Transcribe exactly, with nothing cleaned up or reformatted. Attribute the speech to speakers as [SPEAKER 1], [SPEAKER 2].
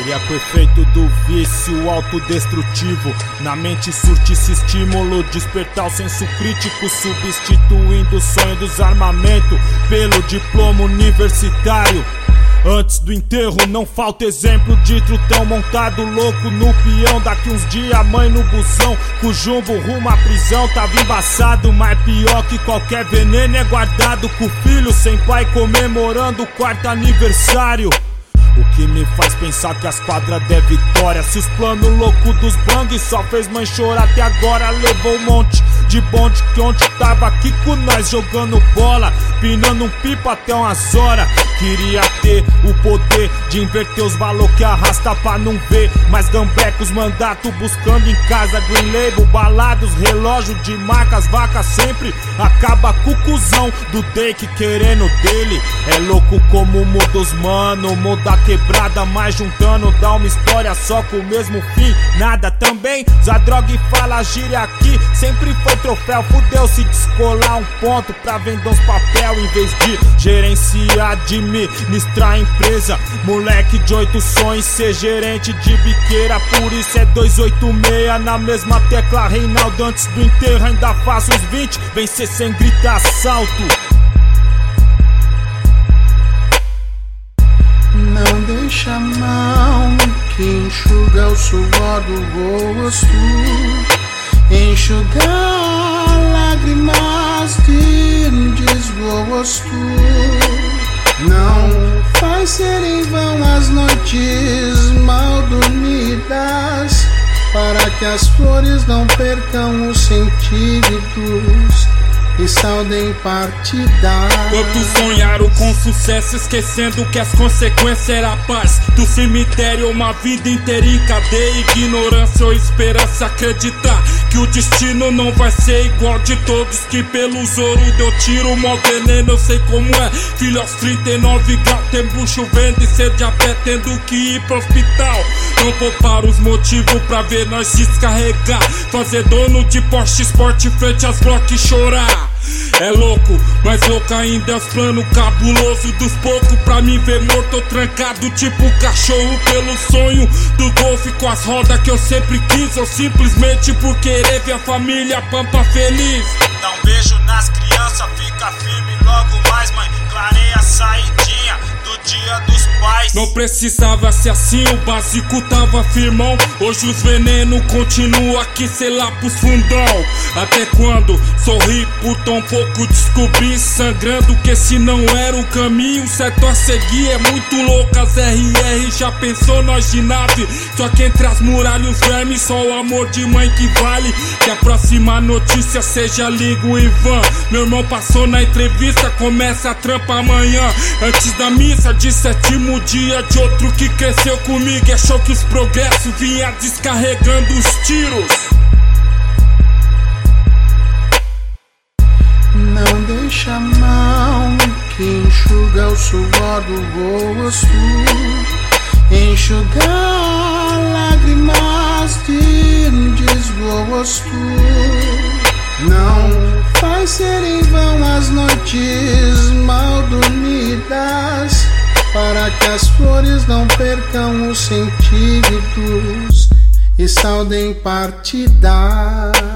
[SPEAKER 1] Queria que o efeito do vício autodestrutivo na mente surtisse estímulo, despertar o senso crítico, substituindo o sonho dos armamentos pelo diploma universitário. Antes do enterro não falta exemplo de trutão montado louco no peão. Daqui uns dias mãe no busão, com jumbo rumo à prisão. Tava embaçado, mas pior que qualquer veneno é guardado, com o filho sem pai comemorando o quarto aniversário. O que me faz pensar que as quadras é vitória. Se os planos loucos dos bang só fez mãe chorar até agora. Levou um monte de bonde que ontem tava aqui com nós jogando bola, pinando um pipa até umas horas. Queria ter o poder de inverter os valores que arrasta pra não ver mais gambecos, mandato buscando em casa green label, balados, relógio de marcas, vacas sempre acaba com o cuzão do take querendo dele. É louco como muda os mano, muda a quebrada, mas juntando dá uma história só com o mesmo fim. Nada também, usa droga e fala gíria aqui, sempre foi troféu. Fudeu se descolar um ponto pra vender uns papel em vez de gerenciar, administrar a empresa. Moleque de oito sonhos ser gerente de biqueira, por isso é duzentos e oitenta e seis na mesma tecla. Reinaldo antes do enterro ainda faço uns vinte, vencer sem gritar assalto.
[SPEAKER 2] Não deixa a mão que enxuga o suor do rosto, enxugar lágrimas de desgosto. Não faz ser em vão as noites mal dormidas, para que as flores não percam os sentidos e saudem partida.
[SPEAKER 3] Quantos sonharam com sucesso, esquecendo que as consequências era a paz do cemitério, uma vida inteira em cadeia. Ignorância ou esperança, acreditar que o destino não vai ser igual de todos, que pelos ouro deu tiro, mó veneno, eu sei como é. Filho aos trinta e nove graus, tem bruxo vendo e sede a pé, tendo que ir pro hospital. Não poupar os motivos pra ver nós descarregar, fazer dono de Porsche Sport frente às blocos chorar. É louco, mas louco ainda é os planos cabuloso dos poucos, pra mim ver morto ou trancado tipo cachorro pelo sonho do golfe com as rodas que eu sempre quis, ou simplesmente por querer ver a família pampa feliz.
[SPEAKER 1] Dá um beijo nas crianças, fica firme logo mais, mãe, clareia a saidinha do dia dos pais.
[SPEAKER 3] Não precisava ser assim, o básico tava firmão. Hoje os venenos continuam aqui, sei lá pros fundão. Até quando sorri por tão pouco, descobri sangrando que esse não era o caminho certo a seguir. É muito louco as R R, já pensou nós de nave? Só que entre as muralhas os vermes, só o amor de mãe que vale. Que a próxima notícia seja liga o Ivan. Meu irmão passou na entrevista, começa a trampa amanhã. Antes da missa de sétimo dia de outro que cresceu comigo e achou que os progressos vinha descarregando os tiros.
[SPEAKER 2] Não deixa a mão que enxuga o suor do rosto, enxugar lágrimas de desgosto. Não faz ser em vão as noites mal dormidas, para que as flores não percam os sentidos e saudem partida.